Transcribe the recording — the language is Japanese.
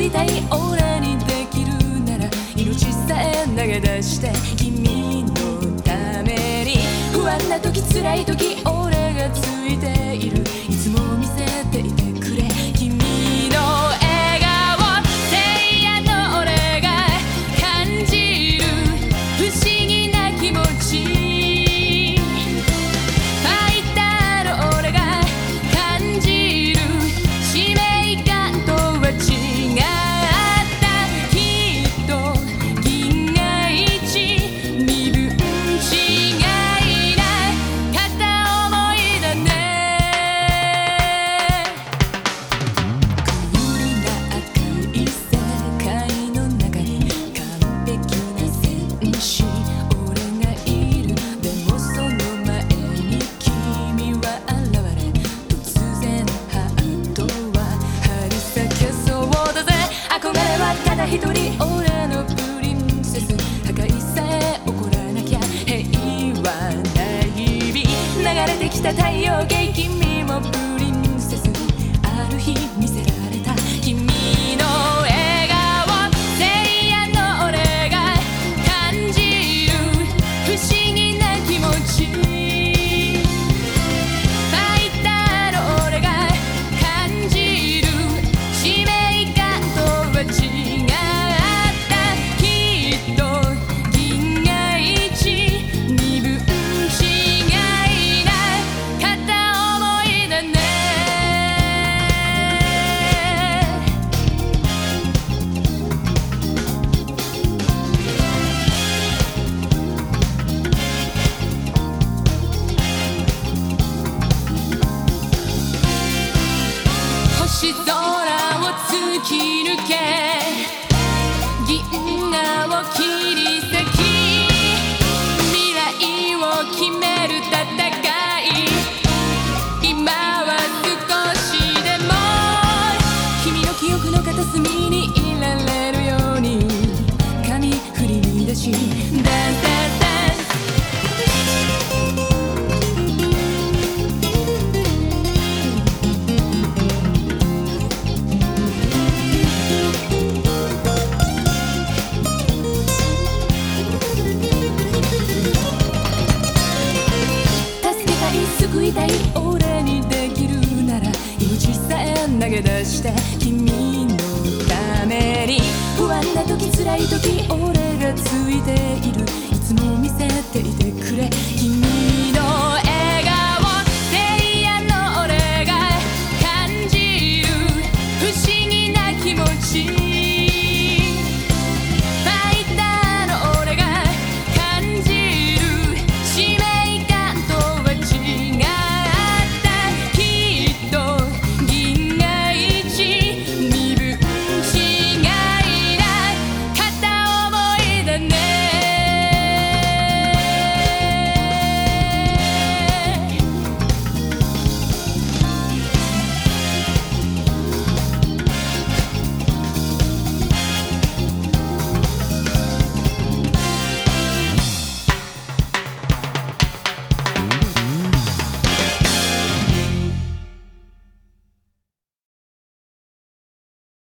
ぎたい俺にできるなら命さえ投げ出して君のために不安な時辛い時俺がついているいつも見せていてくれ君の笑顔聖夜の俺が感じる不思議な気持ちファイターの俺が感じる使命感とは違ったきっと銀河一身分違いな片思いだねクールな赤い世界の中に完璧な戦士俺がいるでもその前に君は現れ突然ハートは張り裂けそうだぜ憧れはただ一人俺のプリンセス破壊さえ起こらなきゃ平和な日々流れてきた太陽系君もプリンセスにある日見せられた君の笑顔聖夜の俺が感じる不思議な気持ちファイターの俺が感じる使命感とは違ったきっと銀河一身分違いな片思いだね星空を突き抜け銀河を切り裂き未来を決める戦い今は少しでも君の記憶の片隅にいられるように髪振り乱しダンスダンスダンス救いたい俺にできるなら命さえ投げ出して君のために不安な時辛い時俺がついているいつも見せていてくれ